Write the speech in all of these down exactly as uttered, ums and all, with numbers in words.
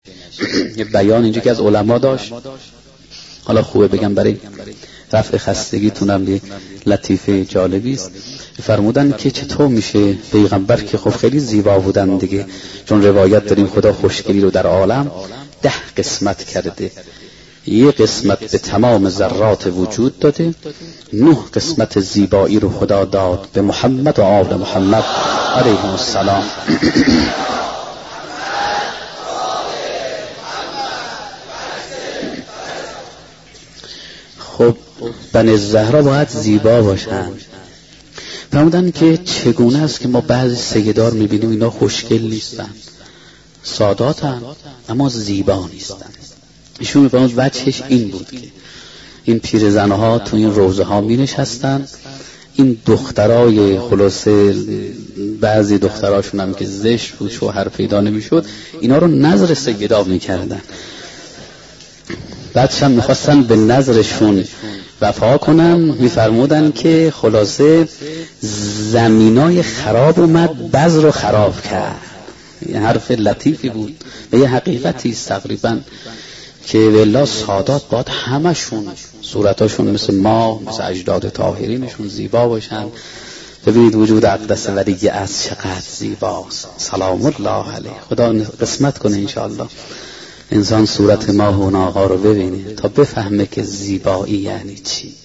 یه بیان اینجا که از علما داشت، حالا خوبه بگم برای رفع خستگیتونم یه لطیفه جالبی است. فرمودن که چطور میشه پیغمبر که خب خیلی زیبا بودن دیگه، چون روایت داریم خدا خوشگلی رو در عالم ده قسمت کرده، یه قسمت به تمام ذرات وجود داده، نه قسمت زیبایی رو خدا داد به محمد و آل محمد علیهم السلام. خب بنی زهرا باید زیبا باشن. فرمودن که چگونه است که ما بعضی سیدار میبینیم اینا خوشگل نیستن، ساداتن اما زیبا نیستن. ایشون میفرمود وجهش این بود که این پیرزنها تو این روضه ها می نشستن، این دخترای خلاصه بعضی دختراشون هم که زشت بود شوهر پیدا نمیشد، اینا رو نظر سیدا میکردن، بعدش هم میخواستن به نظرشون وفا کنن. میفرمودن که خلاصه زمینای خراب اومد، بذر رو خراب کرد. یه حرف لطیفی بود و یه حقیقتی است تقریبا که والله سادات باید همشون صورتاشون مثل ما، مثل اجداد طاهرینشون زیبا باشن. ببینید وجود اقدس ولی از چقدر زیباست، سلام الله علیه. خدا قسمت کنه انشاءالله انسان صورت ما و اون آقا رو ببینه تا بفهمه که زیبایی یعنی چی.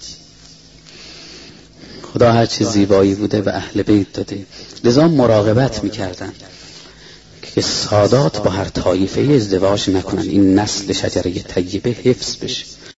خدا هر چی زیبایی بوده و اهل بیت داده، لذا مراقبت میکردن که سادات با هر طایفه ازدواج نکنن، این نسل شجره طیبه حفظ بشه.